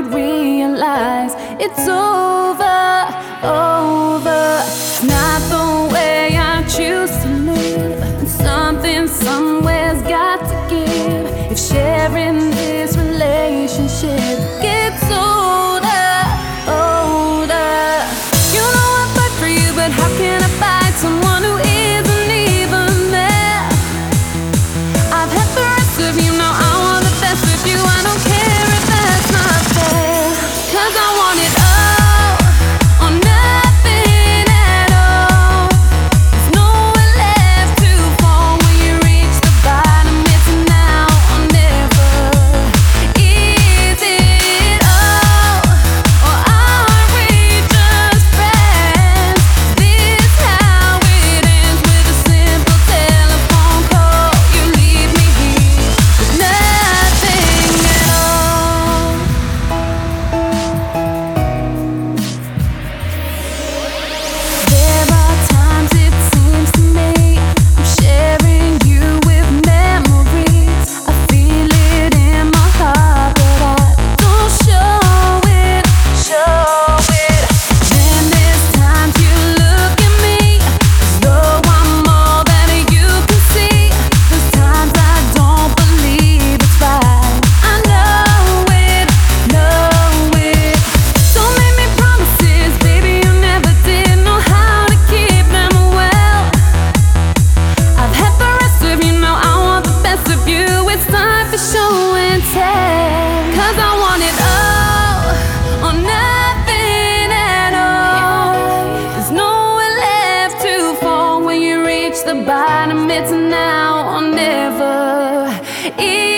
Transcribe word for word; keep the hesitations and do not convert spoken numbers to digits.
would realize it's over, over. It's not the way I choose to live, and something somewhere's got to give. If sharing this relationship gets older, older. You know I fight for you, but how can I fight someone who isn't even there? I've had the rest of you, now I want the best of you. I don't care if that's not fair, 'cause I want it all or nothing at all. There's nowhere left to fall when you reach the bottom. It's now or never. Is it all, or are we just friends? This how it ends, with a simple telephone call. You leave me here with nothing at all. There are times it seems to me I'm sharing you with memories. I feel it in my heart, but I don't show it, show it. Then there's times you look at me as though I'm more than you can see. There's times I don't believe it's right. I know it, know it. Don't make me promises, baby, you never did know how to keep them well. I've had the rest of you, now I want the best of you. It's time for show and tell, 'cause I want it all or nothing at all. There's nowhere left to fall when you reach the bottom. It's now or never.